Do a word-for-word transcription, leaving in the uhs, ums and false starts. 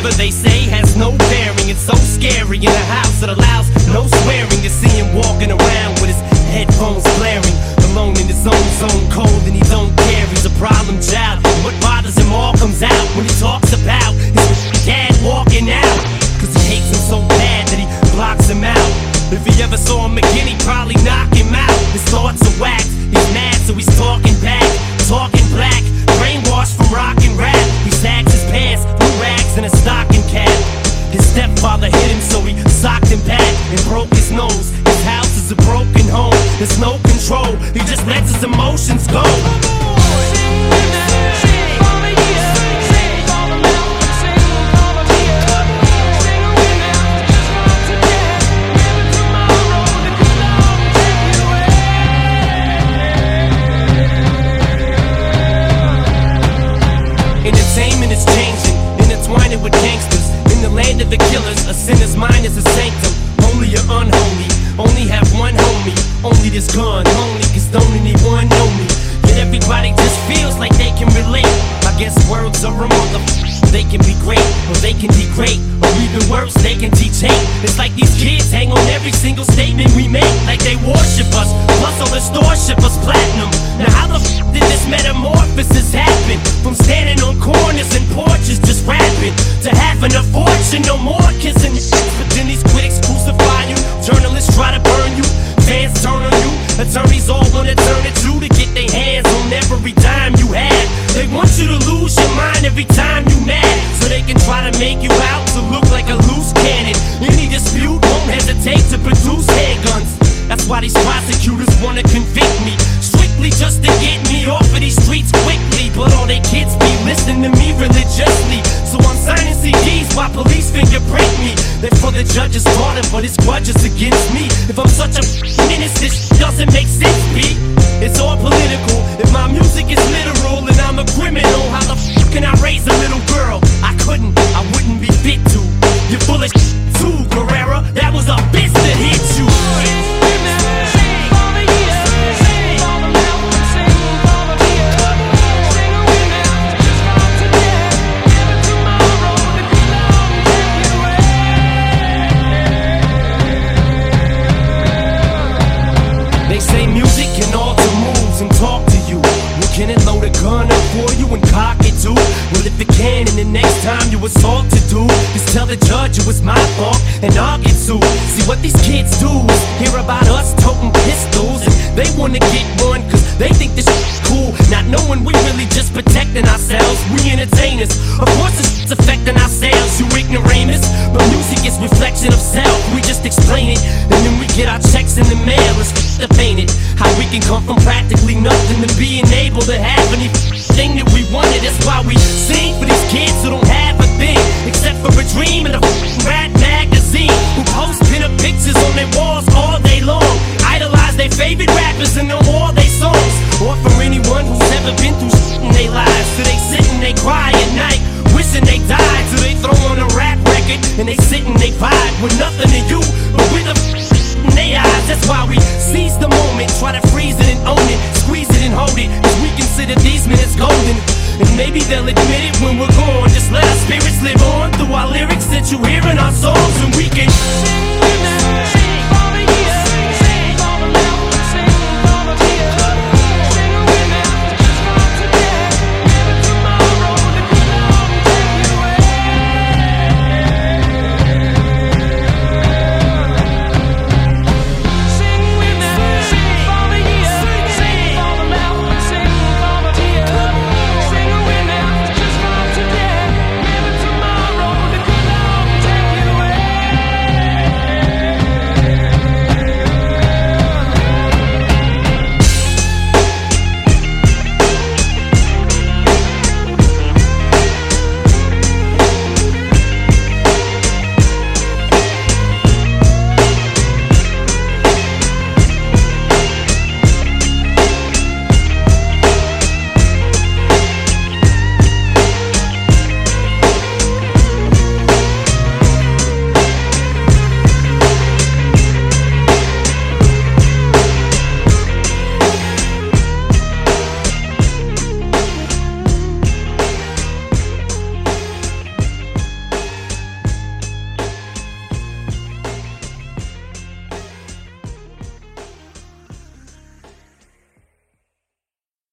whatever they say has no bearing. It's so scary in a house that allows no swearing. To see him walking around with his headphones blaring, alone in his own zone, cold and he don't care. He's a problem child, and what bothers him all comes out when he talks about his dad walking out. Cause he hates him so bad that he blocks him out. If he ever saw him again, he'd probably knock him out. His thoughts are whacked, he's mad so he's talking back, talking black, brainwashed from rock and rap. He sags his pants, blue rags and a stocking cap. His stepfather hit him so he socked him back and broke his nose. His house is a broken home, there's no control, he just lets his emotions go. Entertainment is changing, intertwining with gangsters. In the land of the killers, a sinner's mind is a sanctum. Holy or unholy, only have one homie. Only this gun, only cause don't anyone know me. Yet everybody just feels like they can relate. I guess words are a motherfucker. They can be great, or they can degrade, or even worse, they can teach hate. It's like these kids hang on every single statement we make, like they worship us, plus all the stores ship us platinum. Now how the f*** did this metamorphosis happen? From standing on corners and porches just rapping, to having a fortune, no more kissing the shit. But then these critics crucify you, journalists try to burn you, fans turn on you, attorneys all wanna turn it you to get their hands on every dime you have. They want you to lose your mind every time you mad, so they can try to make you out to look like a loose cannon. Any dispute won't hesitate to produce handguns. That's why these prosecutors wanna convict me, strictly just to get me off of these streets quickly. But all they kids be listening to me religiously, so I'm signing C Ds while police fingerprint me. They're for the judge's order, but his grudge is against me. If I'm such a menace, this doesn't make sense, B. It's all political. If my music is literal and I'm a criminal, how the f can I raise a little girl? I couldn't, I wouldn't be fit to. You're full of too, Guerrera. That was a bitch that hit you. They say music can alter moves and talk to you. Well, can it load a gun up for you and cock it too? Well, if it can, and the next time you assault to do is tell the judge it was my fault and I'll get sued. See what these kids do is hear about us toting pistols, and they wanna get one cause they think this shit's cool, not knowing we really just protecting ourselves. We entertainers, of course it's affecting our sales, you ignoramus. But music is reflection of self, we just explain it, and then we get our checks in the mail. It's to paint it, how we can come from practically nothing to being able to have anything that we wanted. That's why we sing for these kids who don't have a thing except for a dream and a rap magazine, who post pin-up pictures on their walls all day long, idolize their favorite rappers and know all their songs. Or for anyone who's ever been through shit in their lives, so they sit and they cry at night wishing they died, so they throw on a rap record and they sit and they vibe with nothing to you.